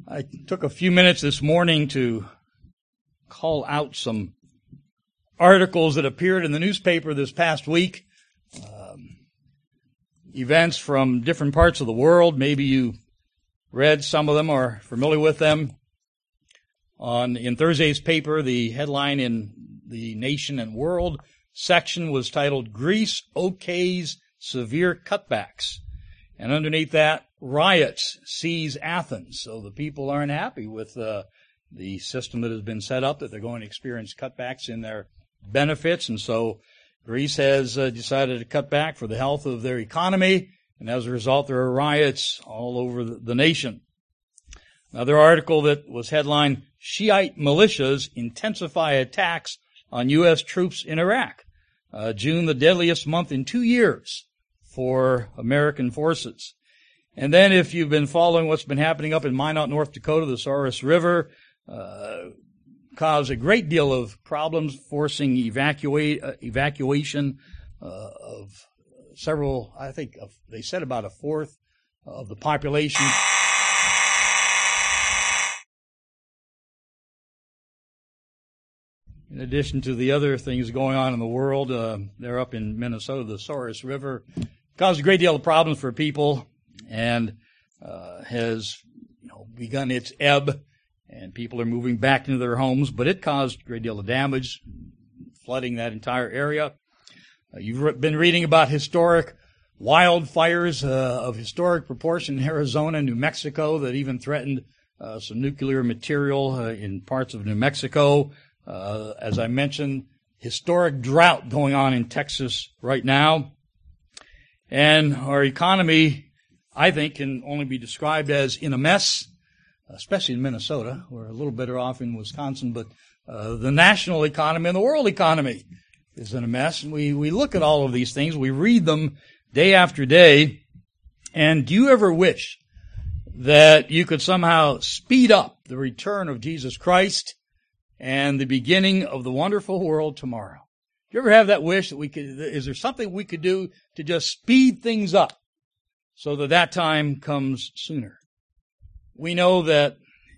I took a few minutes this morning to call out some articles that appeared in the newspaper this past week, events from different parts of the world. Maybe you read some of them or are familiar with them. In Thursday's paper, the headline in the Nation and World section was titled, "Greece Okays Severe Cutbacks." And underneath that, "Riots Seize Athens." So the people aren't happy with the system that has been set up, that they're going to experience cutbacks in their benefits. And so Greece has decided to cut back for the health of their economy. And as a result, there are riots all over the nation. Another article that was headlined, "Shiite Militias Intensify Attacks on U.S. Troops in Iraq." June, the deadliest month in 2 years for American forces. And then if you've been following what's been happening up in Minot, North Dakota, the Souris River caused a great deal of problems, forcing evacuation of several, they said about a fourth of the population. In addition to the other things going on in the world, they're up in Minnesota, the Souris River caused a great deal of problems for people and has begun its ebb, and people are moving back into their homes, but it caused a great deal of damage, flooding that entire area. You've been reading about historic wildfires of historic proportion in Arizona and New Mexico that even threatened some nuclear material in parts of New Mexico. As I mentioned, historic drought going on in Texas right now. And our economy, I think, can only be described as in a mess, especially in Minnesota. We're a little better off in Wisconsin, but the national economy and the world economy is in a mess. And we look at all of these things, we read them day after day. And do you ever wish that you could somehow speed up the return of Jesus Christ and the beginning of the wonderful world tomorrow? Do you ever have that wish that is there something we could do to just speed things up so that time comes sooner? We know that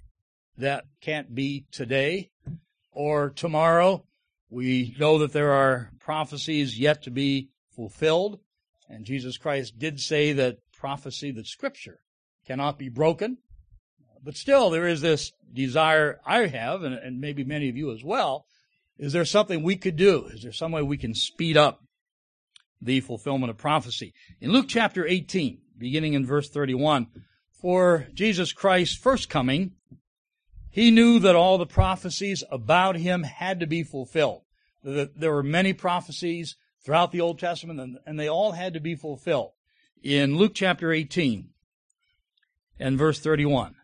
can't be today or tomorrow. We know that there are prophecies yet to be fulfilled, and Jesus Christ did say that prophecy, that Scripture, cannot be broken. But still, there is this desire I have, and maybe many of you as well. Is there something we could do? Is there some way we can speed up the fulfillment of prophecy? In Luke chapter 18, beginning in verse 31, for Jesus Christ's first coming, he knew that all the prophecies about him had to be fulfilled. There were many prophecies throughout the Old Testament, and they all had to be fulfilled. In Luke chapter 18 and verse 31,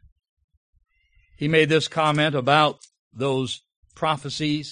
he made this comment about those prophecies.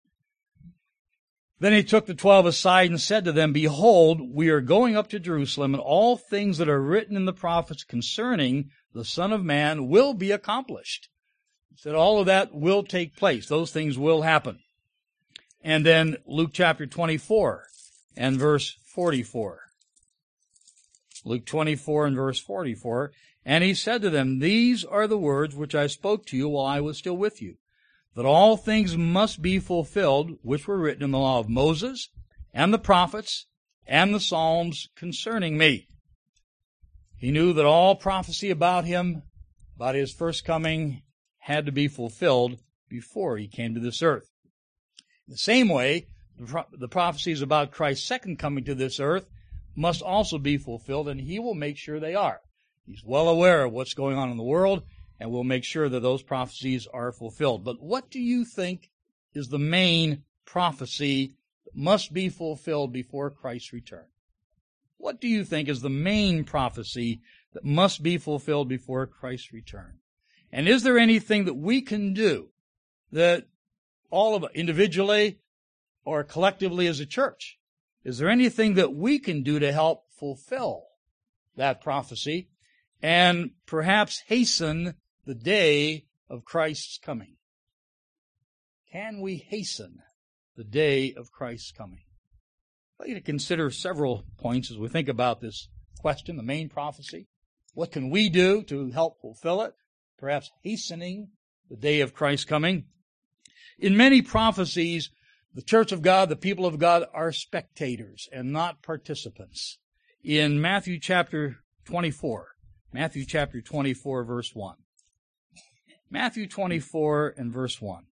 Then he took the 12 aside and said to them, "Behold, we are going up to Jerusalem, and all things that are written in the prophets concerning the Son of Man will be accomplished." He said all of that will take place. Those things will happen. And then Luke chapter 24 and verse 44. Luke 24 and verse 44. And he said to them, "These are the words which I spoke to you while I was still with you, that all things must be fulfilled which were written in the law of Moses and the prophets and the Psalms concerning me." He knew that all prophecy about him, about his first coming, had to be fulfilled before he came to this earth. In the same way, the prophecies about Christ's second coming to this earth must also be fulfilled, and he will make sure they are. He's well aware of what's going on in the world, and will make sure that those prophecies are fulfilled. But what do you think is the main prophecy that must be fulfilled before Christ's return? What do you think is the main prophecy that must be fulfilled before Christ's return? And is there anything that we can do, that all of us, individually or collectively as a church, is there anything that we can do to help fulfill that prophecy and perhaps hasten the day of Christ's coming? Can we hasten the day of Christ's coming? I'd like you to consider several points as we think about this question, the main prophecy. What can we do to help fulfill it? perhaps hastening the day of Christ's coming. In many prophecies, the church of God, the people of God, are spectators and not participants. In Matthew chapter 24, verse 1. Matthew 24 and verse 1.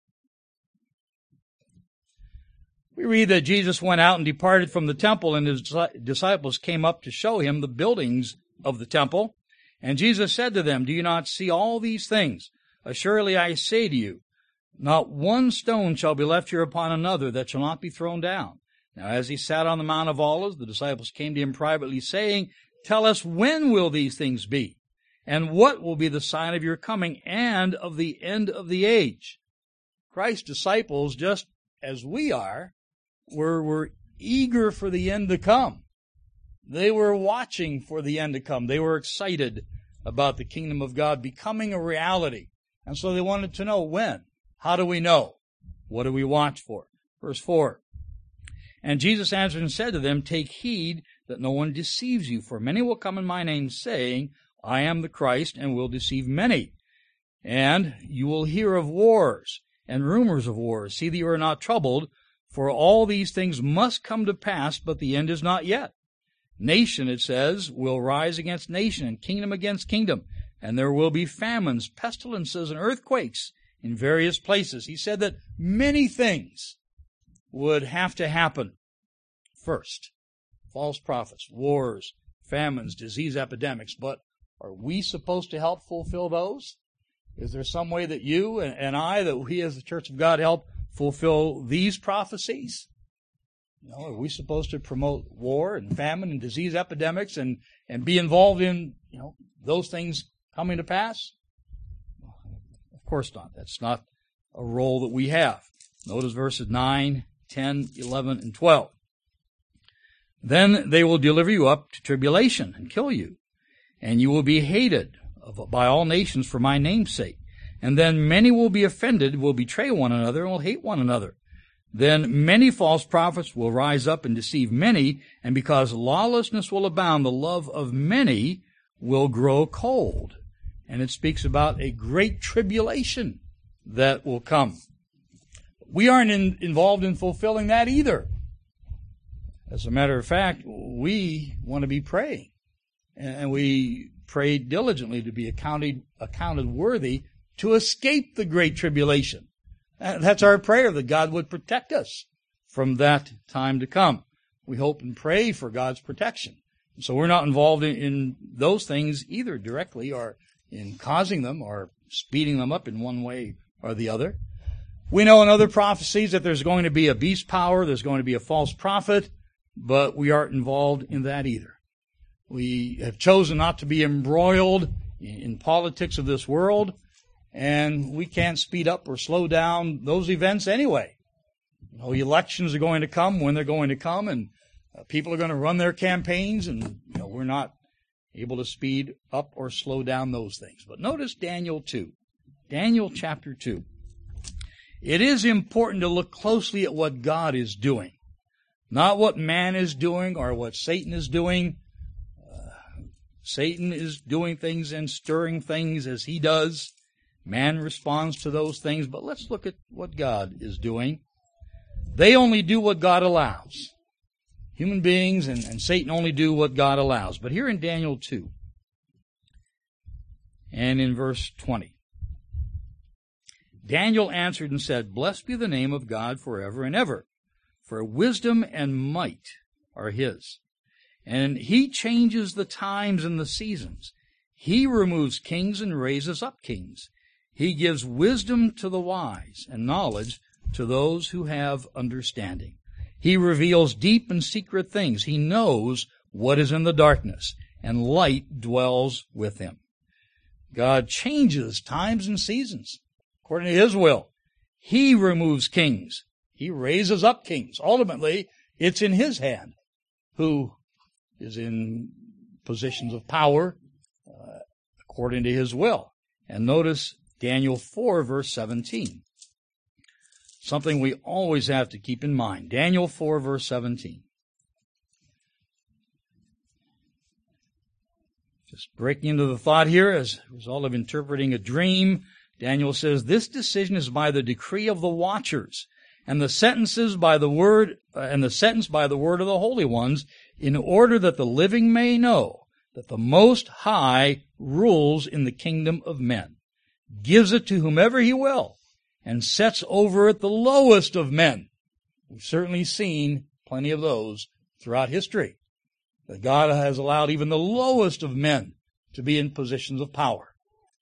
We read that Jesus went out and departed from the temple, and his disciples came up to show him the buildings of the temple. And Jesus said to them, "Do you not see all these things? Assuredly I say to you, not one stone shall be left here upon another that shall not be thrown down." Now as he sat on the Mount of Olives, the disciples came to him privately, saying, "Tell us, when will these things be? And what will be the sign of your coming and of the end of the age?" Christ's disciples, just as we are, were eager for the end to come. They were watching for the end to come. They were excited about the kingdom of God becoming a reality. And so they wanted to know when. How do we know? What do we watch for? Verse 4. And Jesus answered and said to them, "Take heed that no one deceives you, for many will come in my name, saying, I am the Christ, and will deceive many. And you will hear of wars and rumors of wars. See that you are not troubled, for all these things must come to pass, but the end is not yet. Nation, it says, will rise against nation, and kingdom against kingdom, and there will be famines, pestilences, and earthquakes in various places." He said that many things would have to happen first. False prophets, wars, famines, disease epidemics. But are we supposed to help fulfill those? Is there some way that you and I, that we as the Church of God, help fulfill these prophecies? Are we supposed to promote war and famine and disease epidemics and be involved in, those things coming to pass? Of course not. That's not a role that we have. Notice verses 9, 10, 11, and 12. "Then they will deliver you up to tribulation and kill you, and you will be hated by all nations for my name's sake. And then many will be offended, will betray one another, and will hate one another. Then many false prophets will rise up and deceive many, and because lawlessness will abound, the love of many will grow cold." And it speaks about a great tribulation that will come. We aren't involved in fulfilling that either. As a matter of fact, we want to be praying. And we pray diligently to be accounted worthy to escape the great tribulation. That's our prayer, that God would protect us from that time to come. We hope and pray for God's protection. So we're not involved in those things either directly or in causing them or speeding them up in one way or the other. We know in other prophecies that there's going to be a beast power, there's going to be a false prophet, but we aren't involved in that either. We have chosen not to be embroiled in politics of this world, and we can't speed up or slow down those events anyway. Elections are going to come when they're going to come, and people are going to run their campaigns, and we're not able to speed up or slow down those things. But notice Daniel 2. Daniel chapter 2. It is important to look closely at what God is doing, not what man is doing or what Satan is doing. Satan is doing things and stirring things as he does. Man responds to those things, but let's look at what God is doing. They only do what God allows. Human beings and Satan only do what God allows. But here in Daniel 2, and in verse 20, Daniel answered and said, "Blessed be the name of God forever and ever, for wisdom and might are his. And he changes the times and the seasons. He removes kings and raises up kings. He gives wisdom to the wise and knowledge to those who have understanding. He reveals deep and secret things. He knows what is in the darkness, and light dwells with him." God changes times and seasons according to his will. He removes kings. He raises up kings. Ultimately, it's in his hand, who is in positions of power according to his will. And notice Daniel 4, verse 17. Something we always have to keep in mind. Daniel 4, verse 17. Just breaking into the thought here, as a result of interpreting a dream, Daniel says, this decision is by the decree of the watchers, and the sentence by the word of the holy ones, in order that the living may know that the Most High rules in the kingdom of men, gives it to whomever he will, and sets over it the lowest of men. We've certainly seen plenty of those throughout history, that God has allowed even the lowest of men to be in positions of power.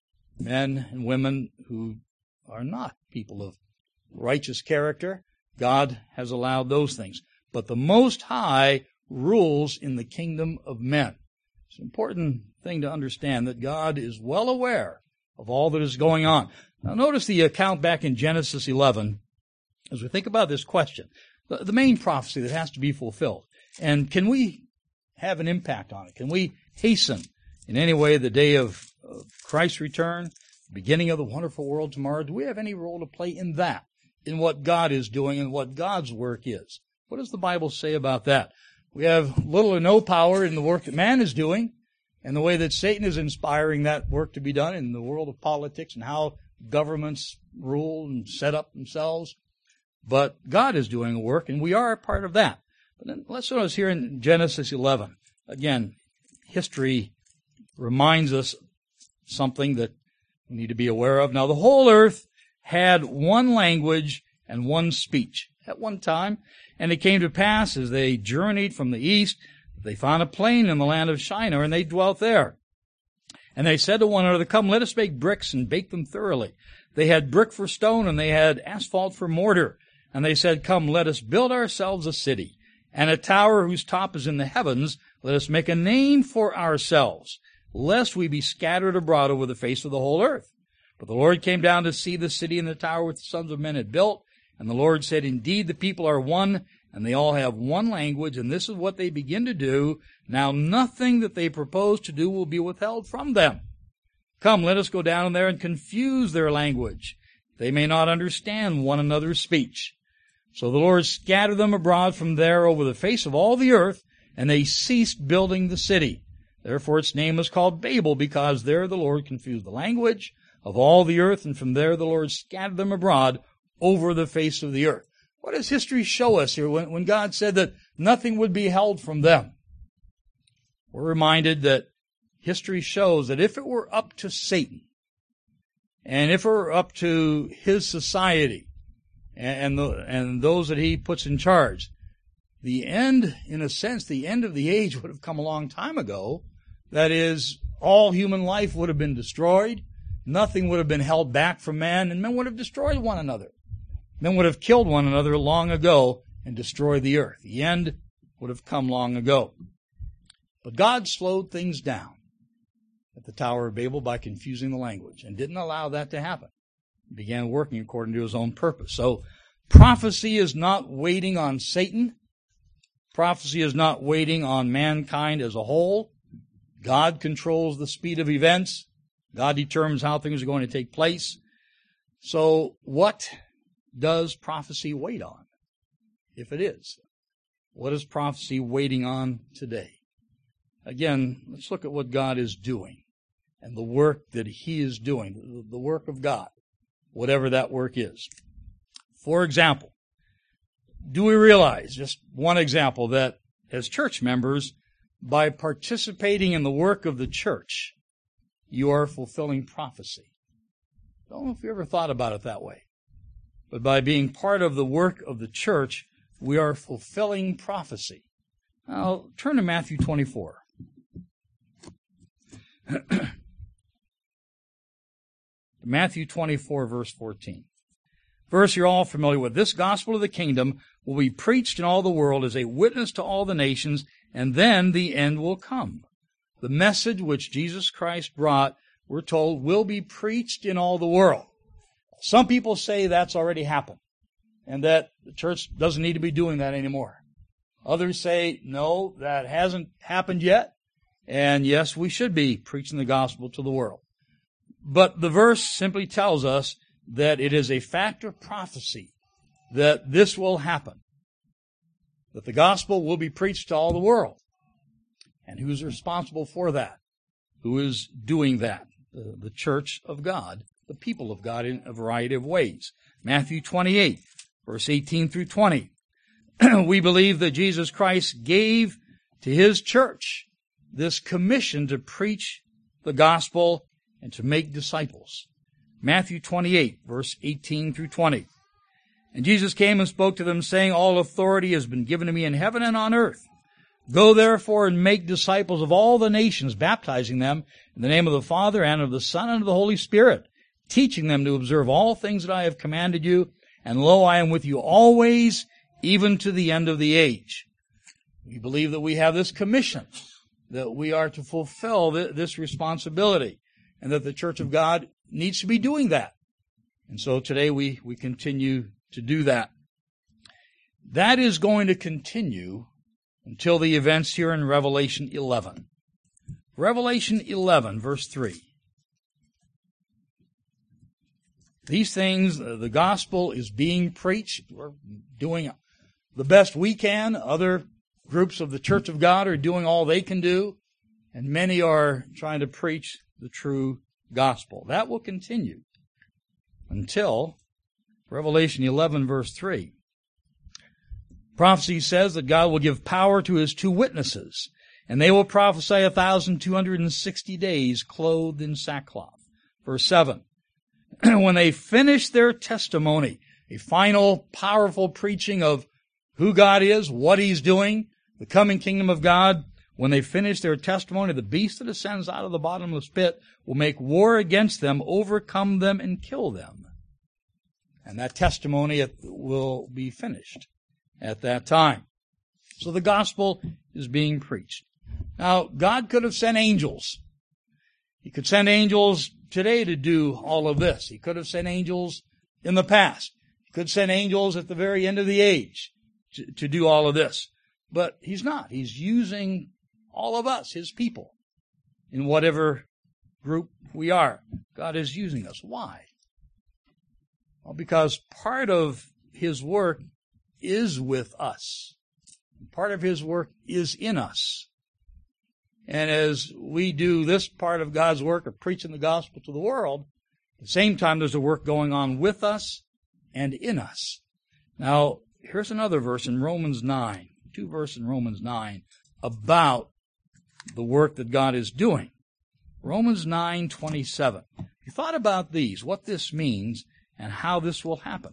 Men and women who are not people of righteous character, God has allowed those things. But the Most High rules in the kingdom of men. It's an important thing to understand that God is well aware of all that is going on. Now notice the account back in Genesis 11, as we think about this question, the main prophecy that has to be fulfilled. And can we have an impact on it? Can we hasten in any way the day of Christ's return, beginning of the wonderful world tomorrow? Do we have any role to play in that, in what God is doing and what God's work is? What does the Bible say about that? We have little or no power in the work that man is doing and the way that Satan is inspiring that work to be done in the world of politics and how governments rule and set up themselves. But God is doing a work, and we are a part of that. But then let's notice here in Genesis 11. Again, history reminds us something that we need to be aware of. Now, the whole earth had one language and one speech at one time. And it came to pass, as they journeyed from the east, that they found a plain in the land of Shinar, and they dwelt there. And they said to one another, come, let us make bricks and bake them thoroughly. They had brick for stone, and they had asphalt for mortar. And they said, come, let us build ourselves a city, and a tower whose top is in the heavens. Let us make a name for ourselves, lest we be scattered abroad over the face of the whole earth. But the Lord came down to see the city and the tower which the sons of men had built. And the Lord said, indeed, the people are one, and they all have one language, and this is what they begin to do. Now nothing that they propose to do will be withheld from them. Come, let us go down there and confuse their language. They may not understand one another's speech. So the Lord scattered them abroad from there over the face of all the earth, and they ceased building the city. Therefore its name was called Babel, because there the Lord confused the language of all the earth, and from there the Lord scattered them abroad over the face of the earth. What does history show us here when God said that nothing would be held from them? We're reminded that history shows that if it were up to Satan, and if it were up to his society, and those that he puts in charge, the end, in a sense, the end of the age would have come a long time ago. That is, all human life would have been destroyed. Nothing would have been held back from man, and men would have destroyed one another. Men would have killed one another long ago and destroyed the earth. The end would have come long ago. But God slowed things down at the Tower of Babel by confusing the language and didn't allow that to happen. He began working according to his own purpose. So prophecy is not waiting on Satan. Prophecy is not waiting on mankind as a whole. God controls the speed of events. God determines how things are going to take place. So what does prophecy wait on? If it is, what is prophecy waiting on today? Again, let's look at what God is doing and the work that he is doing, the work of God, whatever that work is. For example, do we realize, just one example, that as church members, by participating in the work of the church, you are fulfilling prophecy? I don't know if you ever thought about it that way. But by being part of the work of the church, we are fulfilling prophecy. Now, turn to Matthew 24. Matthew 24, verse 14. Verse you're all familiar with. This gospel of the kingdom will be preached in all the world as a witness to all the nations, and then the end will come. The message which Jesus Christ brought, we're told, will be preached in all the world. Some people say that's already happened and that the church doesn't need to be doing that anymore. Others say, no, that hasn't happened yet. And yes, we should be preaching the gospel to the world. But the verse simply tells us that it is a fact of prophecy that this will happen, that the gospel will be preached to all the world. And who's responsible for that? who is doing that. The church of God, the people of God in a variety of ways. Matthew 28, verse 18 through 20. We believe that Jesus Christ gave to his church this commission to preach the gospel and to make disciples. Matthew 28, verse 18 through 20. And Jesus came and spoke to them, saying, All authority has been given to me in heaven and on earth. Go therefore and make disciples of all the nations, baptizing them in the name of the Father and of the Son and of the Holy Spirit, teaching them to observe all things that I have commanded you. And lo, I am with you always, even to the end of the age. We believe that we have this commission, that we are to fulfill this responsibility, and that the Church of God needs to be doing that. And so today we continue to do that. That is going to continue until the events here in Revelation 11. Revelation 11, verse 3. These things, the gospel is being preached. We're doing the best we can. Other groups of the Church of God are doing all they can do. And many are trying to preach the true gospel. That will continue until Revelation 11, verse 3. Prophecy says that God will give power to his two witnesses, and they will prophesy 1,260 days clothed in sackcloth. Verse 7. When they finish their testimony, a final powerful preaching of who God is, what he's doing, the coming kingdom of God, when they finish their testimony, the beast that ascends out of the bottomless pit will make war against them, overcome them, and kill them. And that testimony will be finished at that time. So the gospel is being preached. Now, God could have sent angels. He could send angels today to do all of this. He could have sent angels in the past. He could send angels at the very end of the age to do all of this. But he's not. He's using all of us, his people, in whatever group we are. God is using us. Why? Well, because part of his work is with us. Part of his work is in us. And as we do this part of God's work of preaching the gospel to the world, at the same time there's a work going on with us and in us. Now, here's another verse in Romans 9, 2 verses in Romans 9 about the work that God is doing. Romans 9:27. You thought about these, what this means, and how this will happen.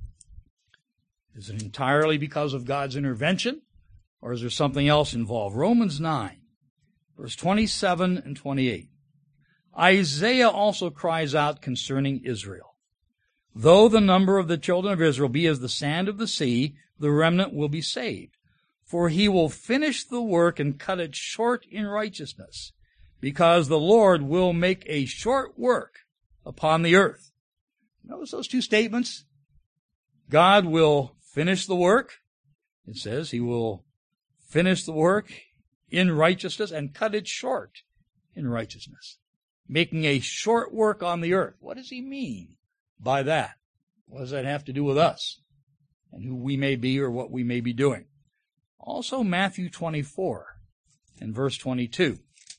Is it entirely because of God's intervention, or is there something else involved? Romans 9, verse 27 and 28. Isaiah also cries out concerning Israel. Though the number of the children of Israel be as the sand of the sea, the remnant will be saved. For he will finish the work and cut it short in righteousness, because the Lord will make a short work upon the earth. Notice those two statements. God will finish the work. It says he will finish the work in righteousness and cut it short in righteousness, making a short work on the earth. What does he mean by that? What does that have to do with us and who we may be or what we may be doing? Also, Matthew 24 and verse 22.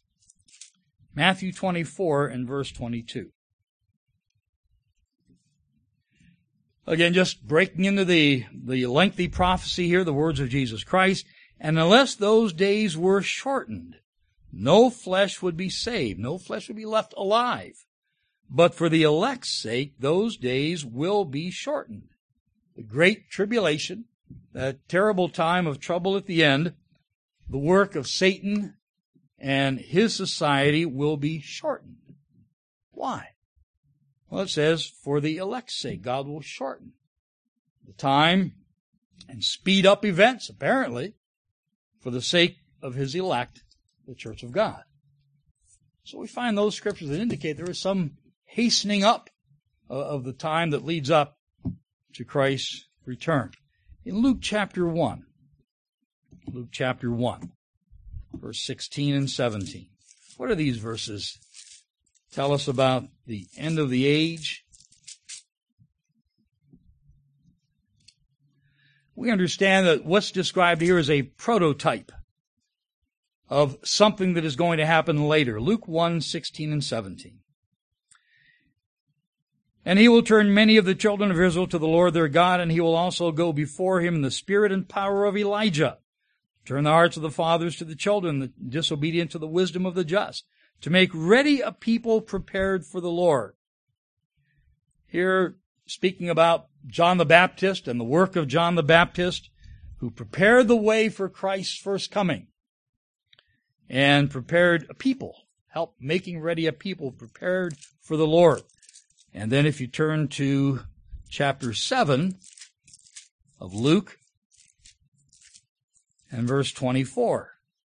Matthew 24 and verse 22. Again, just breaking into the lengthy prophecy here, the words of Jesus Christ. And unless those days were shortened, no flesh would be saved, no flesh would be left alive. But for the elect's sake, those days will be shortened. The great tribulation, that terrible time of trouble at the end, the work of Satan and his society will be shortened. Why? Well, it says, for the elect's sake, God will shorten the time and speed up events, apparently, for the sake of his elect, the Church of God. So we find those scriptures that indicate there is some hastening up of the time that leads up to Christ's return. In Luke chapter 1, verse 16 and 17. What are these verses? Tell us about the end of the age. We understand that what's described here is a prototype of something that is going to happen later. Luke 1:16 and 17. And he will turn many of the children of Israel to the Lord their God, and he will also go before him in the spirit and power of Elijah, turn the hearts of the fathers to the children, the disobedient to the wisdom of the just, to make ready a people prepared for the Lord. Here, speaking about John the Baptist and the work of John the Baptist, who prepared the way for Christ's first coming and prepared a people, helped making ready a people prepared for the Lord. And then if you turn to chapter 7 of Luke and verse 24.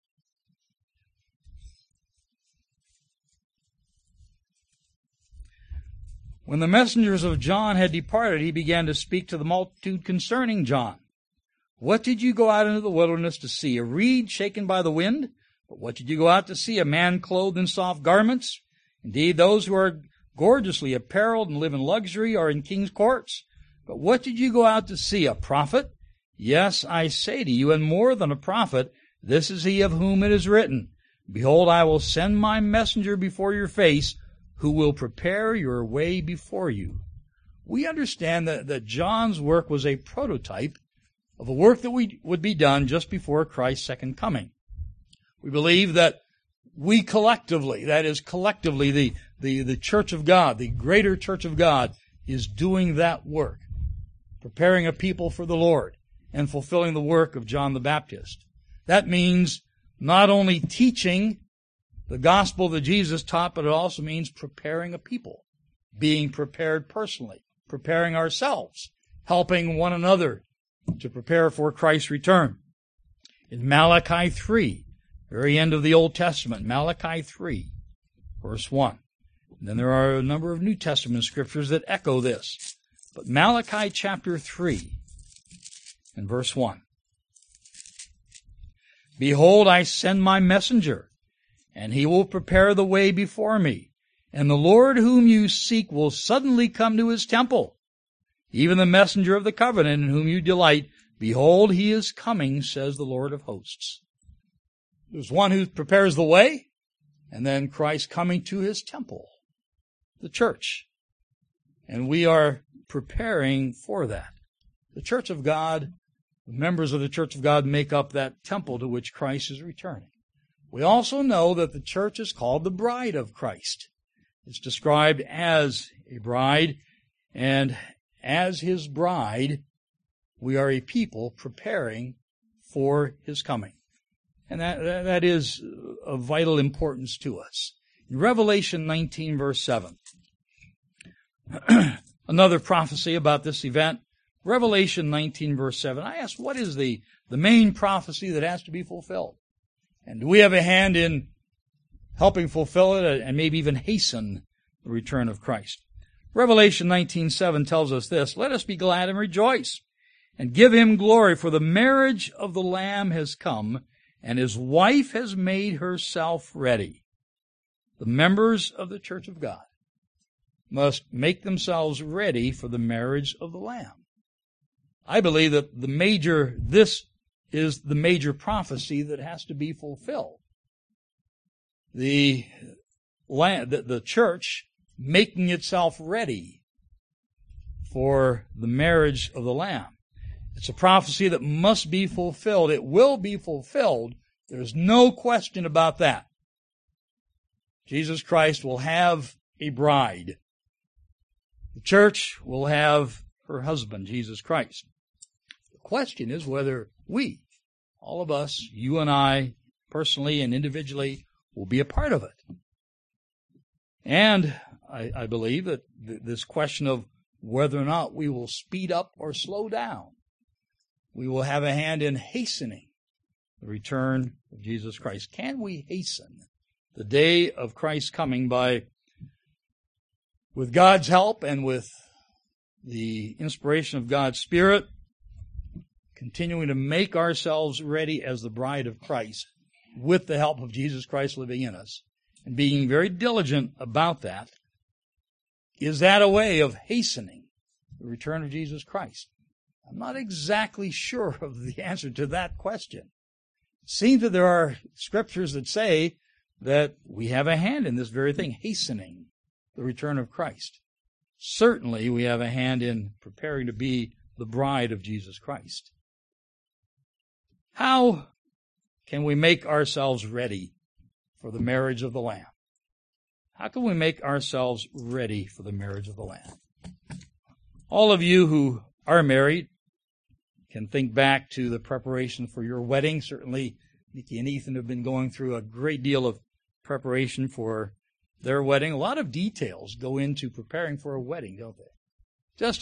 When the messengers of John had departed, he began to speak to the multitude concerning John. What did you go out into the wilderness to see? A reed shaken by the wind? But what did you go out to see? A man clothed in soft garments? Indeed, those who are gorgeously apparelled and live in luxury are in king's courts. But what did you go out to see? A prophet? Yes, I say to you, and more than a prophet, this is he of whom it is written, Behold, I will send my messenger before your face, who will prepare your way before you. We understand that John's work was a prototype of a work that would be done just before Christ's second coming. We believe that we collectively, that is collectively the Church of God, the greater Church of God, is doing that work, preparing a people for the Lord and fulfilling the work of John the Baptist. That means not only teaching the gospel that Jesus taught, but it also means preparing a people, being prepared personally, preparing ourselves, helping one another to prepare for Christ's return. In Malachi 3, very end of the Old Testament, Malachi 3, verse 1. And then there are a number of New Testament scriptures that echo this. But Malachi chapter 3 and verse 1. Behold, I send my messenger, and he will prepare the way before me. And the Lord whom you seek will suddenly come to his temple. Even the messenger of the covenant in whom you delight, behold, he is coming, says the Lord of hosts. There's one who prepares the way, and then Christ coming to his temple, the church. And we are preparing for that. The church of God, the members of the church of God make up that temple to which Christ is returning. We also know that the church is called the bride of Christ. It's described as a bride, and as his bride, we are a people preparing for his coming. And that is of vital importance to us. In Revelation 19, verse 7, another prophecy about this event, Revelation 19, verse 7, I asked, what is the main prophecy that has to be fulfilled? And do we have a hand in helping fulfill it and maybe even hasten the return of Christ? Revelation 19:7 tells us this, let us be glad and rejoice and give him glory, for the marriage of the Lamb has come, and his wife has made herself ready. The members of the church of God must make themselves ready for the marriage of the Lamb. I believe that this is the major prophecy that has to be fulfilled. The church making itself ready for the marriage of the Lamb. It's a prophecy that must be fulfilled. It will be fulfilled. There's no question about that. Jesus Christ will have a bride. The church will have her husband, Jesus Christ. The question is whether we, all of us, you and I, personally and individually, will be a part of it. And I believe that this question of whether or not we will speed up or slow down, we will have a hand in hastening the return of Jesus Christ. Can we hasten the day of Christ's coming with God's help and with the inspiration of God's Spirit, continuing to make ourselves ready as the bride of Christ with the help of Jesus Christ living in us and being very diligent about that? Is that a way of hastening the return of Jesus Christ? I'm not exactly sure of the answer to that question. seems that there are scriptures that say that we have a hand in this very thing, hastening the return of Christ. Certainly we have a hand in preparing to be the bride of Jesus Christ. How can we make ourselves ready for the marriage of the Lamb? How can we make ourselves ready for the marriage of the Lamb? All of you who are married can think back to the preparation for your wedding. Certainly, Nikki and Ethan have been going through a great deal of preparation for their wedding. A lot of details go into preparing for a wedding, don't they? Just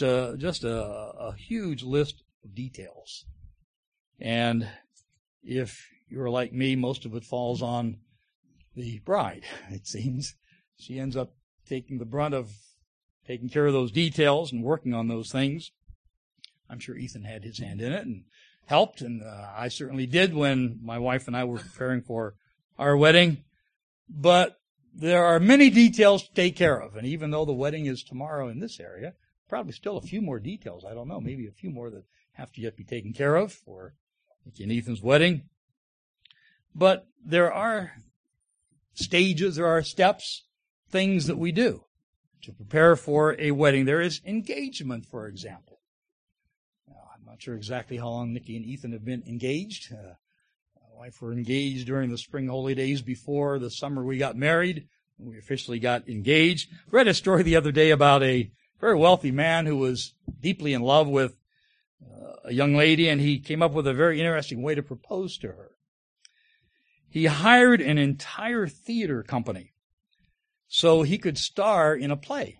a huge list of details. And if you're like me, most of it falls on the bride, it seems. She ends up taking the brunt of taking care of those details and working on those things. I'm sure Ethan had his hand in it and helped, and I certainly did when my wife and I were preparing for our wedding. But there are many details to take care of, and even though the wedding is tomorrow in this area, probably still a few more details. I don't know, maybe a few more that have to yet be taken care of for Nikki and Ethan's wedding. But there are stages, there are steps, things that we do to prepare for a wedding. There is engagement, for example. Now, I'm not sure exactly how long Nikki and Ethan have been engaged. My wife were engaged during the spring holy days before the summer we got married. We officially got engaged. Read a story the other day about a very wealthy man who was deeply in love with a young lady, and he came up with a very interesting way to propose to her. He hired an entire theater company so he could star in a play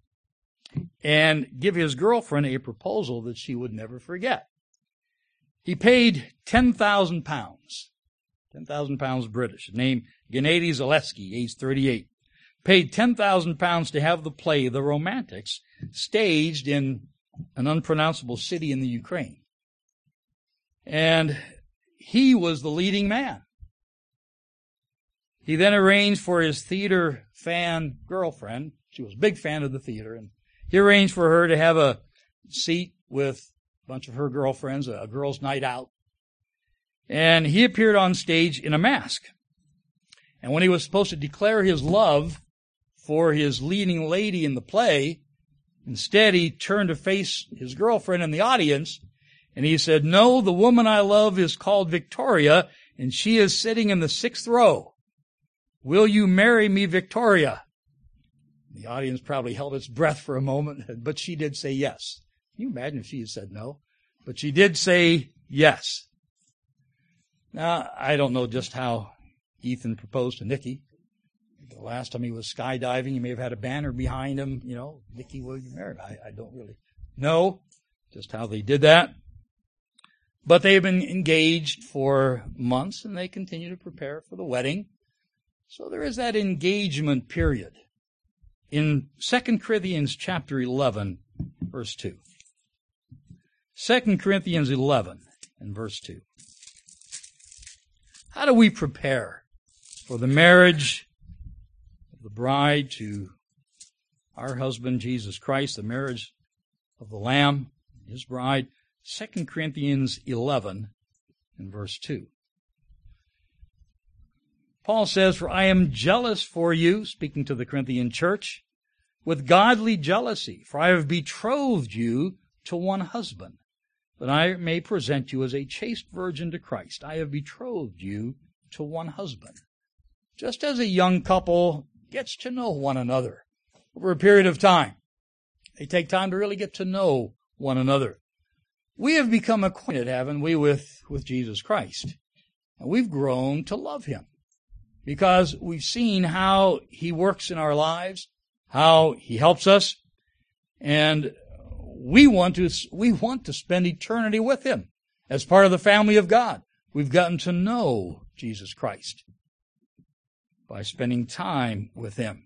and give his girlfriend a proposal that she would never forget. He paid 10,000 pounds, 10,000 pounds British, named Gennady Zaleski, age 38, paid 10,000 pounds to have the play, The Romantics, staged in an unpronounceable city in the Ukraine. And he was the leading man. He then arranged for his theater fan girlfriend, she was a big fan of the theater, and he arranged for her to have a seat with a bunch of her girlfriends, a girls' night out. And he appeared on stage in a mask. And when he was supposed to declare his love for his leading lady in the play, instead he turned to face his girlfriend in the audience, and he said, "No, the woman I love is called Victoria, and she is sitting in the 6th row. Will you marry me, Victoria?" The audience probably held its breath for a moment, but she did say yes. Can you imagine if she had said no? But she did say yes. Now, I don't know just how Ethan proposed to Nikki. The last time he was skydiving, he may have had a banner behind him, "Nikki, will you marry me?" I don't really know just how they did that. But they have been engaged for months, and they continue to prepare for the wedding. So there is that engagement period. In 2 Corinthians chapter 11, verse 2. 2 Corinthians 11 and verse 2. How do we prepare for the marriage of the bride to our husband, Jesus Christ, the marriage of the Lamb, his bride? 2 Corinthians 11 and verse 2. Paul says, "For I am jealous for you," speaking to the Corinthian church, "with godly jealousy, for I have betrothed you to one husband, that I may present you as a chaste virgin to Christ. I have betrothed you to one husband." Just as a young couple gets to know one another over a period of time, they take time to really get to know one another. We have become acquainted, haven't we, with Jesus Christ. And we've grown to love him because we've seen how he works in our lives, how he helps us, and we want to spend eternity with him as part of the family of God. We've gotten to know Jesus Christ by spending time with him.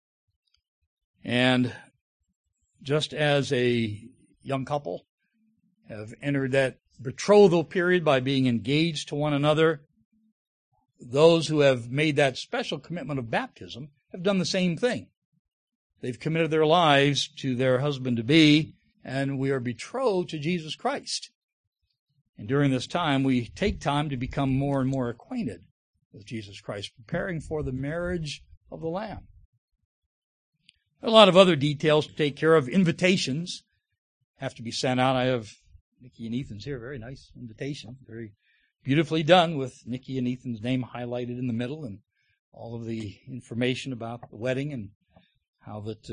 And just as a young couple have entered that betrothal period by being engaged to one another, those who have made that special commitment of baptism have done the same thing. They've committed their lives to their husband-to-be, and we are betrothed to Jesus Christ. And during this time, we take time to become more and more acquainted with Jesus Christ, preparing for the marriage of the Lamb. There are a lot of other details to take care of. Invitations have to be sent out. I have Nikki and Ethan's here. Very nice invitation. Very beautifully done with Nikki and Ethan's name highlighted in the middle and all of the information about the wedding and how that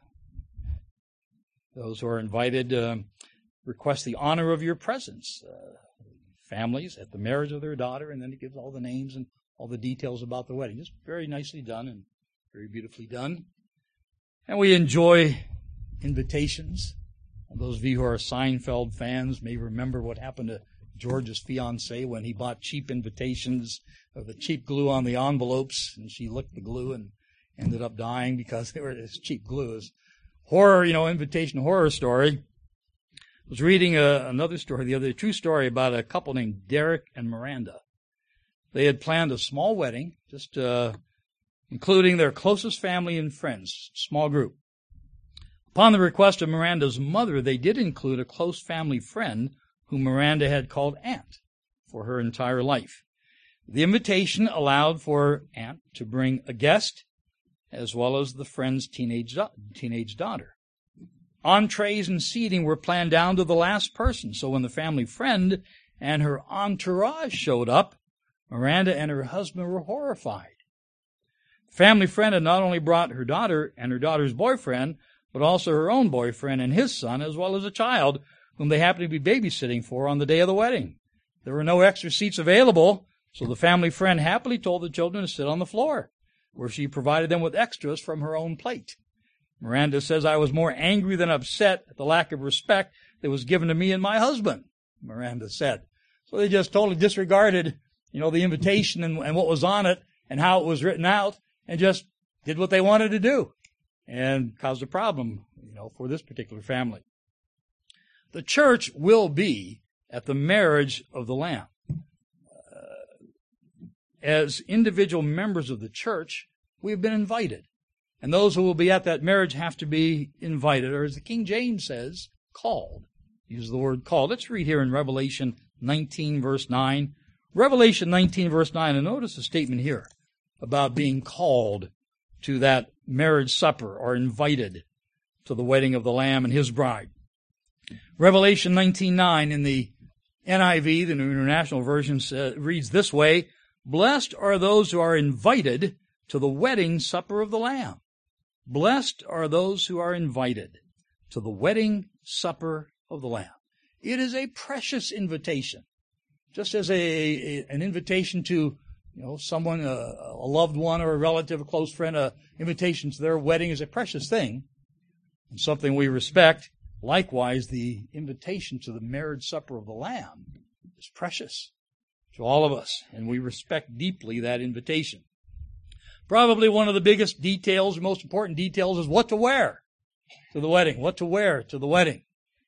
those who are invited request the honor of your presence. Families at the marriage of their daughter, and then it gives all the names and all the details about the wedding. Just very nicely done and very beautifully done. And we enjoy invitations. Those of you who are Seinfeld fans may remember what happened to George's fiancée when he bought cheap invitations of the cheap glue on the envelopes, and she licked the glue and ended up dying because they were this cheap glue. It was horror, invitation horror story. I was reading another story, a true story about a couple named Derek and Miranda. They had planned a small wedding, just including their closest family and friends, small group. Upon the request of Miranda's mother, they did include a close family friend whom Miranda had called Aunt for her entire life. The invitation allowed for Aunt to bring a guest as well as the friend's teenage daughter. Entrees and seating were planned down to the last person, so when the family friend and her entourage showed up, Miranda and her husband were horrified. The family friend had not only brought her daughter and her daughter's boyfriend, but also her own boyfriend and his son, as well as a child whom they happened to be babysitting for on the day of the wedding. There were no extra seats available, so the family friend happily told the children to sit on the floor, where she provided them with extras from her own plate. Miranda says, "I was more angry than upset at the lack of respect that was given to me and my husband," Miranda said. So they just totally disregarded, the invitation and what was on it and how it was written out, and just did what they wanted to do and caused a problem, for this particular family. The church will be at the marriage of the Lamb. As individual members of the church, we have been invited. And those who will be at that marriage have to be invited, or as the King James says, called. Use the word called. Let's read here in Revelation 19, verse 9. Revelation 19, verse 9, and notice the statement here about being called to that marriage supper or invited to the wedding of the Lamb and his bride. Revelation 19:9 in the NIV, the New International Version, reads this way, "Blessed are those who are invited to the wedding supper of the Lamb." Blessed are those who are invited to the wedding supper of the Lamb. It is a precious invitation. Just as an invitation to someone, a loved one or a relative, a close friend, an invitation to their wedding is a precious thing and something we respect. Likewise, the invitation to the marriage supper of the Lamb is precious to all of us, and we respect deeply that invitation. Probably one of the biggest details, most important details, is what to wear to the wedding, what to wear to the wedding.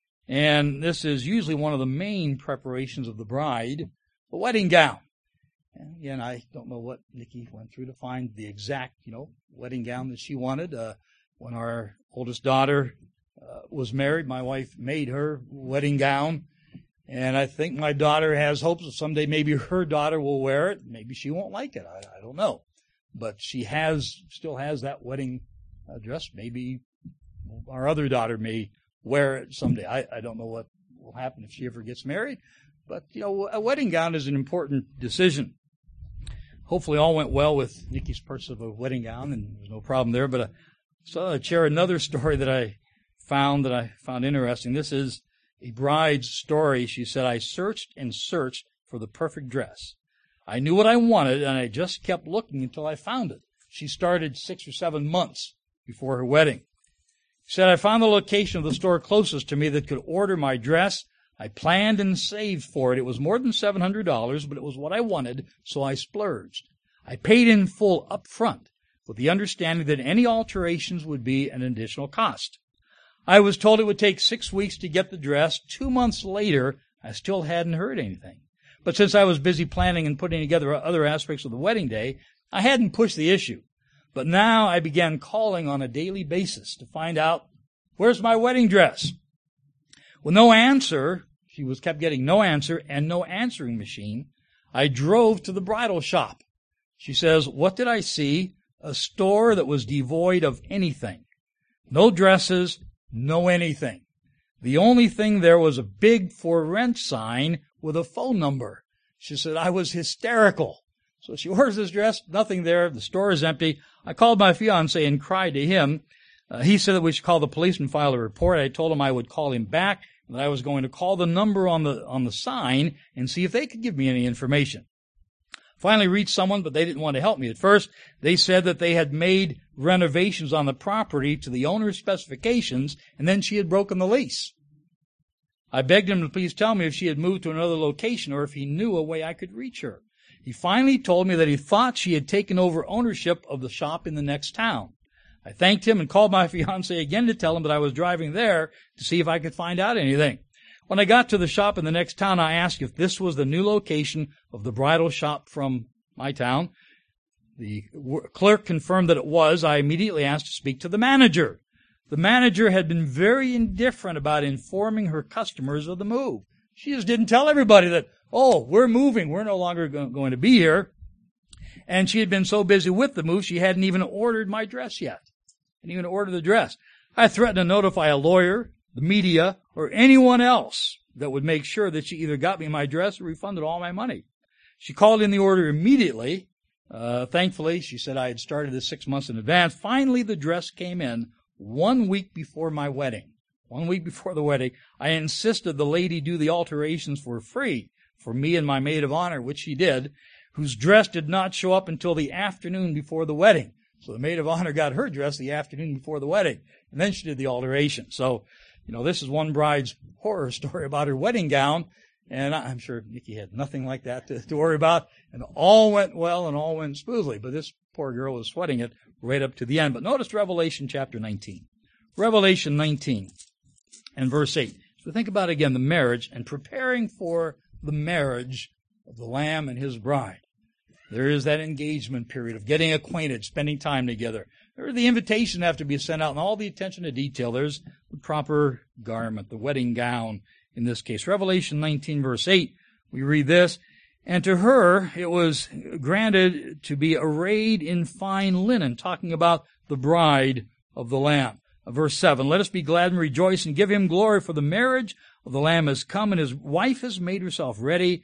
And this is usually one of the main preparations of the bride, the wedding gown. And again, I don't know what Nikki went through to find the exact, wedding gown that she wanted. When our oldest daughter was married, my wife made her wedding gown. And I think my daughter has hopes that someday maybe her daughter will wear it. Maybe she won't like it. I don't know. But she still has that wedding dress. Maybe our other daughter may wear it someday. I don't know what will happen if she ever gets married. But, a wedding gown is an important decision. Hopefully all went well with Nikki's purchase of a wedding gown, and there's no problem there. But I'll share another story that I found interesting. This is a bride's story. She said, "I searched and searched for the perfect dress. I knew what I wanted, and I just kept looking until I found it." She started 6 or 7 months before her wedding. She said, "I found the location of the store closest to me that could order my dress. I planned and saved for it. It was more than $700, but it was what I wanted, so I splurged. I paid in full up front, with the understanding that any alterations would be an additional cost. I was told it would take 6 weeks to get the dress. 2 months later, I still hadn't heard anything. But since I was busy planning and putting together other aspects of the wedding day, I hadn't pushed the issue. But now I began calling on a daily basis to find out, where's my wedding dress? With no answer, she was kept getting no answer and no answering machine, I drove to the bridal shop. She says, what did I see? A store that was devoid of anything. No dresses, no anything. The only thing there was a big for rent sign with a phone number. She said, I was hysterical. So she orders this dress, nothing there, the store is empty. I called my fiancé and cried to him. He said that we should call the police and file a report. I told him I would call him back, that I was going to call the number on the sign and see if they could give me any information. Finally reached someone, but they didn't want to help me. At first, they said that they had made renovations on the property to the owner's specifications, and then she had broken the lease. I begged him to please tell me if she had moved to another location or if he knew a way I could reach her. He finally told me that he thought she had taken over ownership of the shop in the next town. I thanked him and called my fiancé again to tell him that I was driving there to see if I could find out anything. When I got to the shop in the next town, I asked if this was the new location of the bridal shop from my town. The clerk confirmed that it was. I immediately asked to speak to the manager. The manager had been very indifferent about informing her customers of the move. She just didn't tell everybody that, oh, we're moving, we're no longer going to be here. And she had been so busy with the move, she hadn't even ordered my dress yet. Hadn't even ordered the dress. I threatened to notify a lawyer, the media, or anyone else that would make sure that she either got me my dress or refunded all my money. She called in the order immediately. Thankfully, she said I had started this 6 months in advance. Finally, the dress came in 1 week before my wedding. 1 week before the wedding, I insisted the lady do the alterations for free for me and my maid of honor, which she did, whose dress did not show up until the afternoon before the wedding. So the maid of honor got her dress the afternoon before the wedding, and then she did the alteration. So, this is one bride's horror story about her wedding gown, and I'm sure Nikki had nothing like that to worry about, and all went well and all went smoothly, but this poor girl was sweating it right up to the end. But notice Revelation chapter 19. Revelation 19 and verse 8. So think about, again, the marriage and preparing for the marriage of the Lamb and his bride. There is that engagement period of getting acquainted, spending time together. There's the invitation have to be sent out and all the attention to detail. There's the proper garment, the wedding gown in this case. Revelation 19 verse 8, we read this, and to her it was granted to be arrayed in fine linen, talking about the bride of the Lamb. Verse 7, let us be glad and rejoice and give him glory, for the marriage of the Lamb has come and his wife has made herself ready.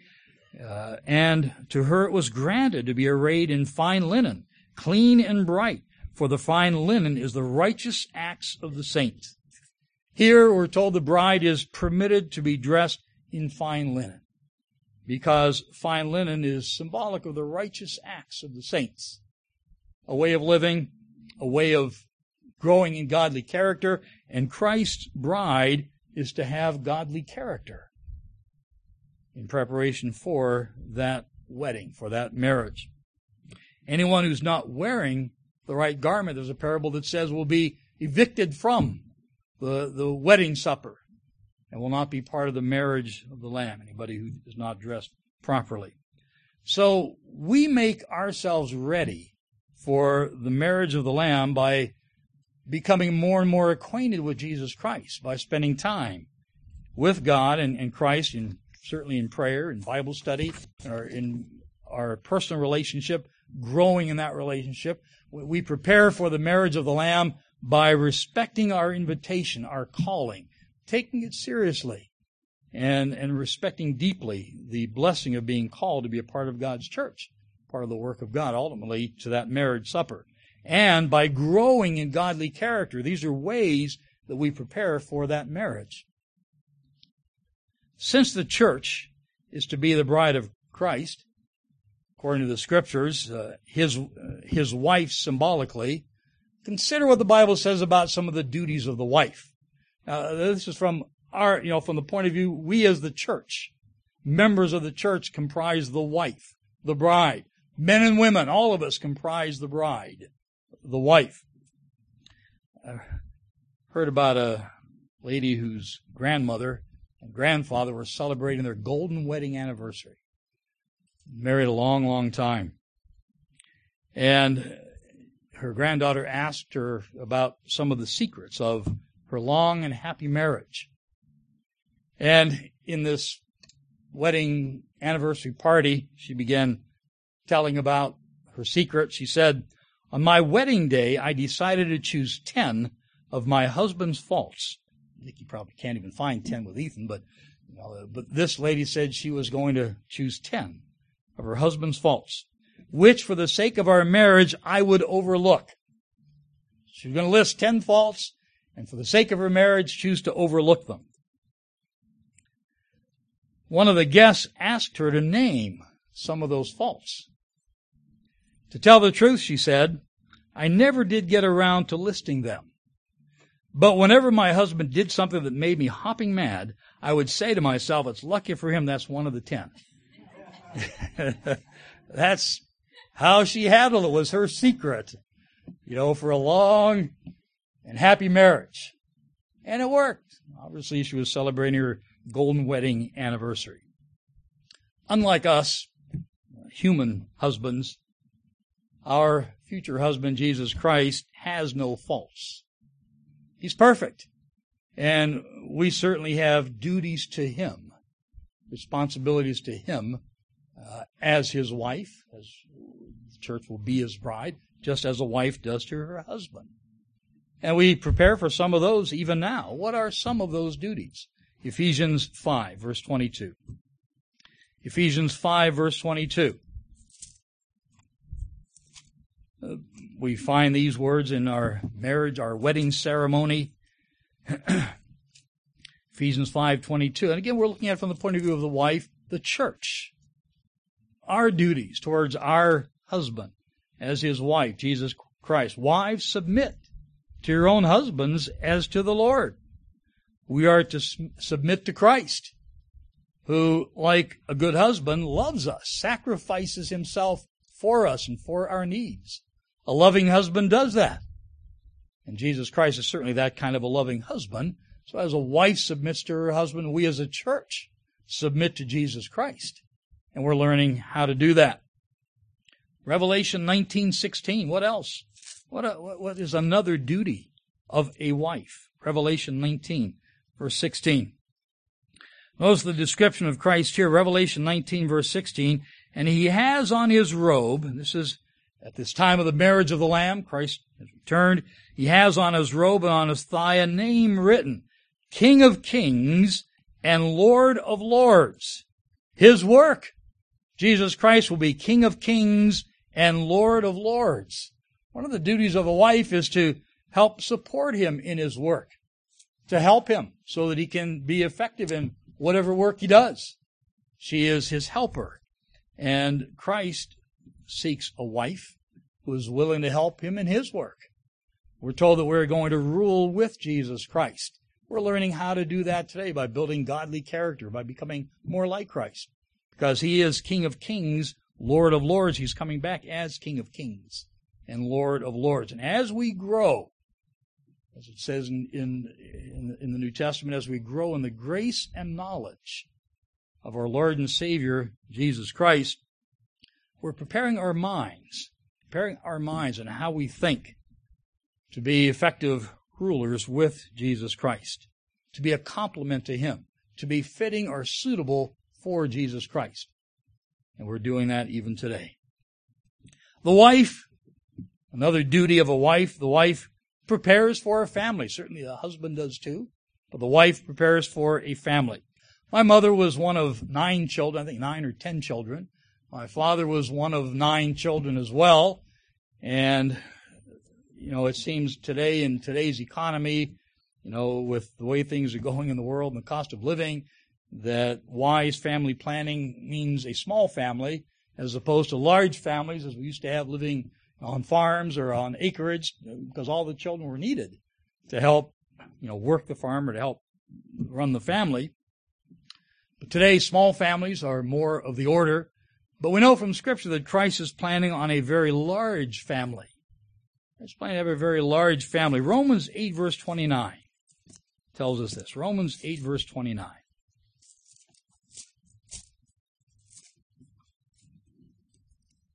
And to her it was granted to be arrayed in fine linen, clean and bright, for the fine linen is the righteous acts of the saints. Here we're told the bride is permitted to be dressed in fine linen, because fine linen is symbolic of the righteous acts of the saints. A way of living, a way of growing in godly character, and Christ's bride is to have godly character in preparation for that wedding, for that marriage. Anyone who's not wearing the right garment, there's a parable that says, will be evicted from the wedding supper and will not be part of the marriage of the Lamb, anybody who is not dressed properly. So we make ourselves ready for the marriage of the Lamb by becoming more and more acquainted with Jesus Christ, by spending time with God and Christ, and certainly in prayer, in Bible study, or in our personal relationship, growing in that relationship. We prepare for the marriage of the Lamb by respecting our invitation, our calling, taking it seriously, and respecting deeply the blessing of being called to be a part of God's church, part of the work of God, ultimately to that marriage supper. And by growing in godly character, these are ways that we prepare for that marriage. Since the church is to be the bride of Christ, according to the Scriptures, his wife symbolically, consider what the Bible says about some of the duties of the wife. This is from from the point of view, we as the church, members of the church comprise the wife, the bride. Men and women, all of us comprise the bride, the wife. I heard about a lady whose grandmother and grandfather were celebrating their golden wedding anniversary. Married a long, long time. And her granddaughter asked her about some of the secrets of her long and happy marriage. And in this wedding anniversary party, she began telling about her secret. She said, "On my wedding day, I decided to choose 10 of my husband's faults." I think you probably can't even find 10 with Ethan, but this lady said she was going to choose 10 of her husband's faults, which for the sake of our marriage I would overlook. She was going to list 10 faults, and for the sake of her marriage, choose to overlook them. One of the guests asked her to name some of those faults. To tell the truth, she said, I never did get around to listing them. But whenever my husband did something that made me hopping mad, I would say to myself, it's lucky for him that's one of the 10. That's how she handled it, was her secret, for a long and happy marriage. And it worked. Obviously, she was celebrating her golden wedding anniversary. Unlike us, human husbands, our future husband, Jesus Christ, has no faults. He's perfect. And we certainly have duties to Him, responsibilities to Him as His wife, as the church will be His bride, just as a wife does to her husband. And we prepare for some of those even now. What are some of those duties? Ephesians 5, verse 22. Ephesians 5, verse 22. We find these words in our marriage, our wedding ceremony. Ephesians 5:22. And again, we're looking at it from the point of view of the wife, the church. Our duties towards our husband as his wife, Jesus Christ. Wives, submit to your own husbands as to the Lord. We are to submit to Christ, who, like a good husband, loves us, sacrifices himself for us and for our needs. A loving husband does that. And Jesus Christ is certainly that kind of a loving husband. So as a wife submits to her husband, we as a church submit to Jesus Christ. And we're learning how to do that. Revelation 19:16. What else? What is another duty of a wife? Revelation 19, verse 16. Notice the description of Christ here. Revelation 19, verse 16. And he has on his robe, and this is at this time of the marriage of the Lamb, Christ has returned. He has on his robe and on his thigh a name written, King of Kings and Lord of Lords. His work. Jesus Christ will be King of Kings and Lord of Lords. One of the duties of a wife is to help support him in his work, to help him so that he can be effective in whatever work he does. She is his helper. And Christ seeks a wife who is willing to help him in his work. We're told that we're going to rule with Jesus Christ. We're learning how to do that today by building godly character, by becoming more like Christ. Because he is King of Kings, Lord of Lords. He's coming back as King of Kings and Lord of Lords. And as we grow, as it says in the New Testament, as we grow in the grace and knowledge of our Lord and Savior, Jesus Christ, we're preparing our minds on how we think to be effective rulers with Jesus Christ, to be a complement to him, to be fitting or suitable for Jesus Christ. And we're doing that even today. The wife, another duty of a wife, the wife prepares for a family. Certainly the husband does too, but the wife prepares for a family. My mother was one of 9 children, I think 9 or 10 children. My father was one of 9 children as well. And, it seems today in today's economy, with the way things are going in the world and the cost of living, that wise family planning means a small family as opposed to large families as we used to have living on farms or on acreage, because all the children were needed to help, work the farm or to help run the family. But today, small families are more of the order. But we know from Scripture that Christ is planning on a very large family. He's planning to have a very large family. Romans 8, verse 29 tells us this. Romans 8, verse 29.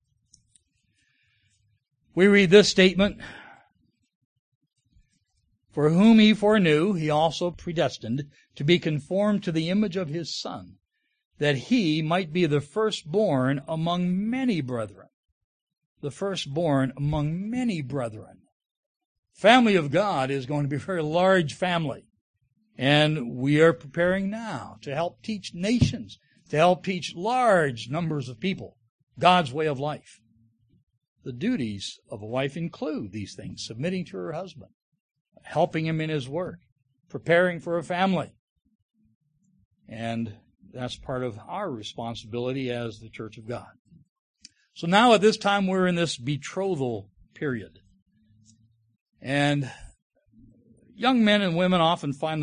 We read this statement, For whom he foreknew, he also predestined to be conformed to the image of his Son, that he might be the firstborn among many brethren. The firstborn among many brethren. Family of God is going to be a very large family. And we are preparing now to help teach nations, to help teach large numbers of people God's way of life. The duties of a wife include these things: submitting to her husband, helping him in his work, preparing for a family. And that's part of our responsibility as the Church of God. So now at this time we're in this betrothal period. And young men and women often find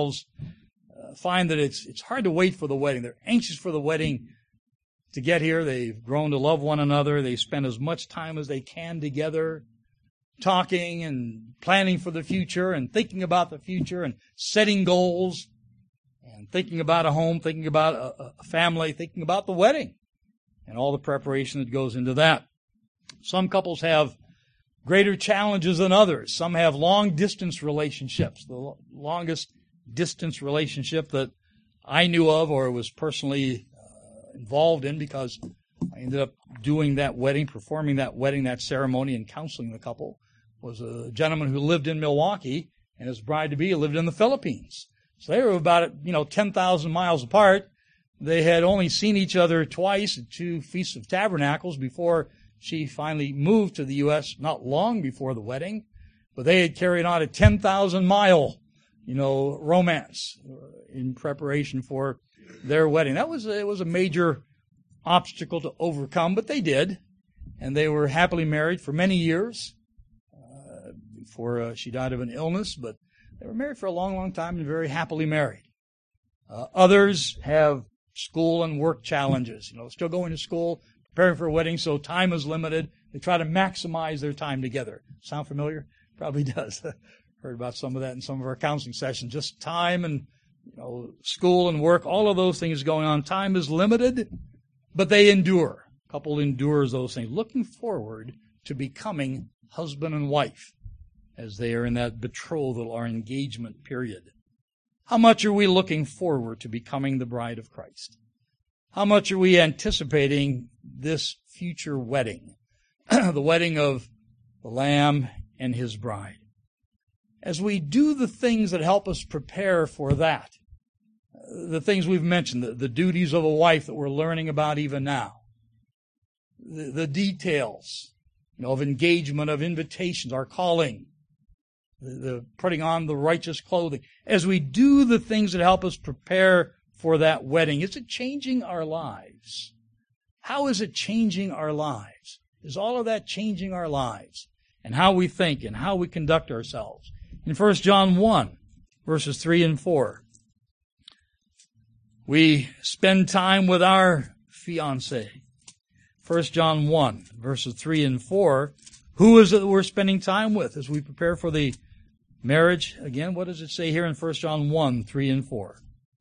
that it's hard to wait for the wedding. They're anxious for the wedding to get here. They've grown to love one another. They spend as much time as they can together, talking and planning for the future and thinking about the future and setting goals and thinking about a home, thinking about a family, thinking about the wedding and all the preparation that goes into that. Some couples have greater challenges than others. Some have long-distance relationships. The longest distance relationship that I knew of or was personally involved in, because I ended up doing that wedding, performing that wedding, that ceremony, and counseling the couple, was a gentleman who lived in Milwaukee, and his bride-to-be lived in the Philippines. So they were about 10,000 miles apart. They had only seen each other twice at 2 Feasts of Tabernacles before she finally moved to the U.S. not long before the wedding. But they had carried on a 10,000-mile, romance in preparation for their wedding. It was a major obstacle to overcome, but they did. And they were happily married for many years before she died of an illness. But they were married for a long, long time and very happily married. Others have school and work challenges, still going to school, preparing for a wedding, so time is limited. They try to maximize their time together. Sound familiar? Probably does. Heard about some of that in some of our counseling sessions. Just time and school and work, all of those things going on. Time is limited, but they endure. A couple endures those things, looking forward to becoming husband and wife as they are in that betrothal or engagement period. How much are we looking forward to becoming the bride of Christ? How much are we anticipating this future wedding, the wedding of the Lamb and His bride? As we do the things that help us prepare for that, the things we've mentioned, the duties of a wife that we're learning about even now, the details, of engagement, of invitations, our calling, the putting on the righteous clothing. As we do the things that help us prepare for that wedding, is it changing our lives? How is it changing our lives? Is all of that changing our lives and how we think and how we conduct ourselves? In 1 John 1, verses 3 and 4, we spend time with our fiancé. 1 John 1, verses 3 and 4, who is it that we're spending time with as we prepare for the marriage? Again, what does it say here in 1 John 1, 3 and 4?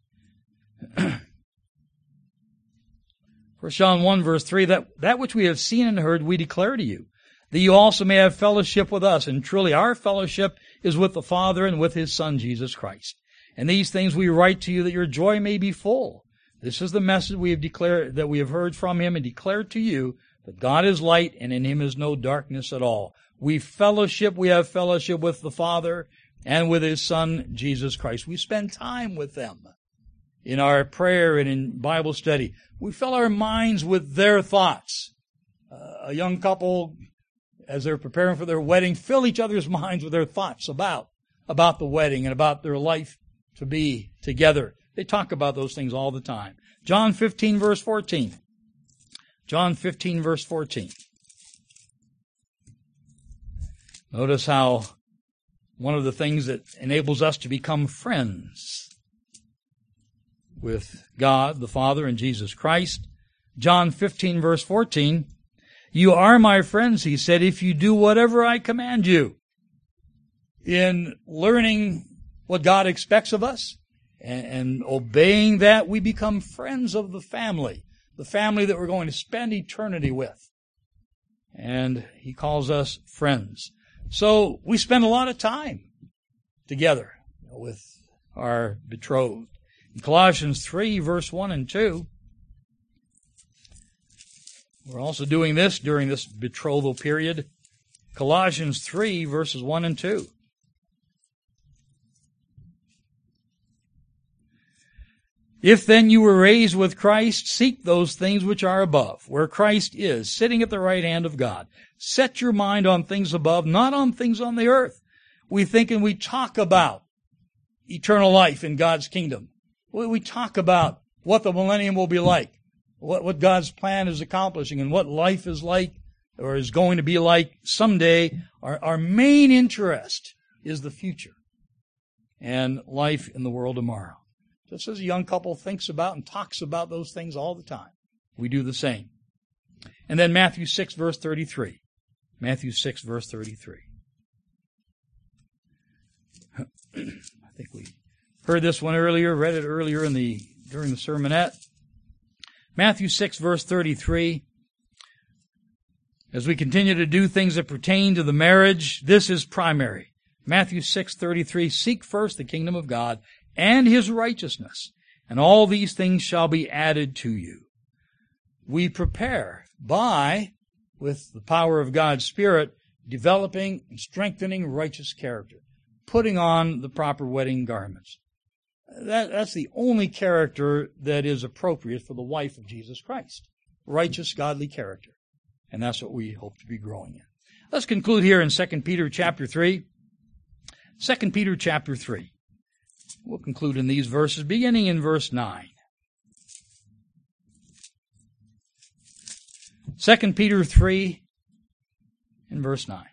1 John 1, verse 3, that which we have seen and heard we declare to you, that you also may have fellowship with us. And truly our fellowship is with the Father and with His Son, Jesus Christ. And these things we write to you that your joy may be full. This is the message we have declared, that we have heard from Him and declared to you, that God is light and in Him is no darkness at all. We have fellowship with the Father and with His Son, Jesus Christ. We spend time with them in our prayer and in Bible study. We fill our minds with their thoughts. A young couple, as they're preparing for their wedding, fill each other's minds with their thoughts about the wedding and about their life to be together. They talk about those things all the time. John 15, verse 14. John 15, verse 14. Notice how one of the things that enables us to become friends with God, the Father, and Jesus Christ. John 15, verse 14. You are my friends, He said, if you do whatever I command you. In learning what God expects of us and obeying that, we become friends of the family that we're going to spend eternity with. And He calls us friends. So we spend a lot of time together with our betrothed. In Colossians 3, verse 1 and 2, we're also doing this during this betrothal period. Colossians 3, verses 1 and 2. If then you were raised with Christ, seek those things which are above, where Christ is, sitting at the right hand of God. Set your mind on things above, not on things on the earth. We think and we talk about eternal life in God's kingdom. We talk about what the millennium will be like, what God's plan is accomplishing, and what life is like, or is going to be like someday. Our main interest is the future and life in the world tomorrow. Just as a young couple thinks about and talks about those things all the time, we do the same. And then Matthew 6, verse 33. Matthew 6, verse 33. I think we heard this one earlier, read it earlier during the sermonette. Matthew 6, verse 33. As we continue to do things that pertain to the marriage, this is primary. Matthew 6:33, seek first the kingdom of God and His righteousness, and all these things shall be added to you. We prepare by, with the power of God's Spirit, developing and strengthening righteous character, putting on the proper wedding garments. That's the only character that is appropriate for the wife of Jesus Christ. Righteous, godly character. And that's what we hope to be growing in. Let's conclude here in 2 Peter chapter 3. 2 Peter chapter 3. We'll conclude in these verses, beginning in verse 9. 2 Peter 3 in verse 9.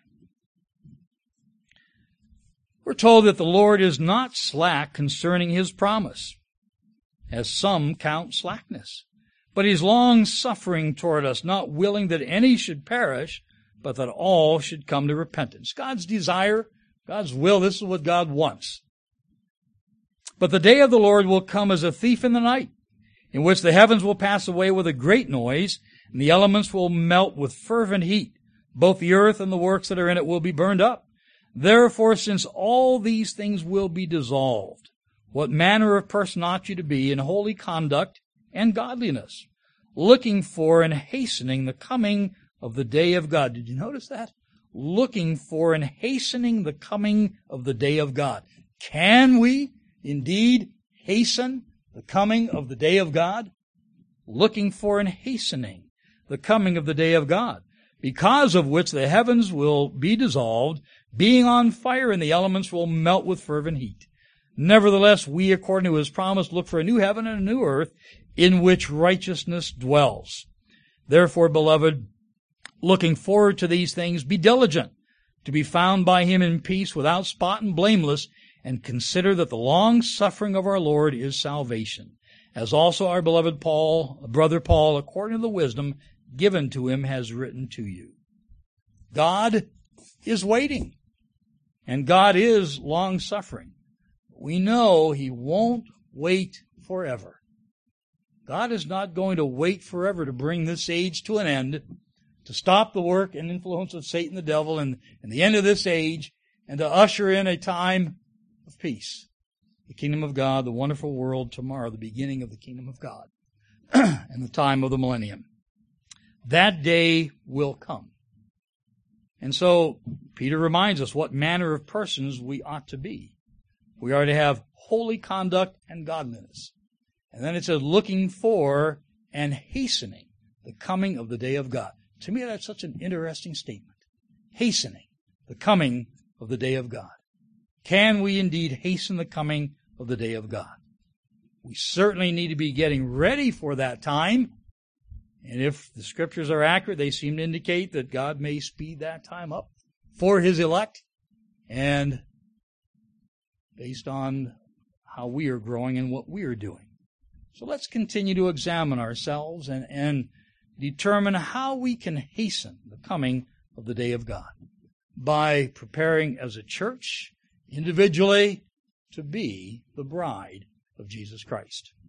We're told that the Lord is not slack concerning His promise, as some count slackness, but He's long-suffering toward us, not willing that any should perish, but that all should come to repentance. God's desire, God's will, this is what God wants. But the day of the Lord will come as a thief in the night, in which the heavens will pass away with a great noise, and the elements will melt with fervent heat. Both the earth and the works that are in it will be burned up. Therefore, since all these things will be dissolved, what manner of person ought you to be in holy conduct and godliness, looking for and hastening the coming of the day of God? Did you notice that? Looking for and hastening the coming of the day of God. Can we indeed hasten the coming of the day of God? Looking for and hastening the coming of the day of God, because of which the heavens will be dissolved, being on fire, and the elements will melt with fervent heat. Nevertheless, we, according to His promise, look for a new heaven and a new earth, in which righteousness dwells. Therefore, beloved, looking forward to these things, be diligent to be found by Him in peace, without spot and blameless, and consider that the long suffering of our Lord is salvation, as also our beloved brother Paul, according to the wisdom given to him, has written to you. God is waiting, and God is long-suffering. We know He won't wait forever. God is not going to wait forever to bring this age to an end, to stop the work and influence of Satan the devil and the end of this age, and to usher in a time of peace. The kingdom of God, the wonderful world tomorrow, the beginning of the kingdom of God, and the time of the millennium. That day will come. And so Peter reminds us what manner of persons we ought to be. We are to have holy conduct and godliness. And then it says, looking for and hastening the coming of the day of God. To me, that's such an interesting statement. Hastening the coming of the day of God. Can we indeed hasten the coming of the day of God? We certainly need to be getting ready for that time. And if the Scriptures are accurate, they seem to indicate that God may speed that time up for His elect, and based on how we are growing and what we are doing. So let's continue to examine ourselves and determine how we can hasten the coming of the day of God by preparing as a church, individually, to be the bride of Jesus Christ.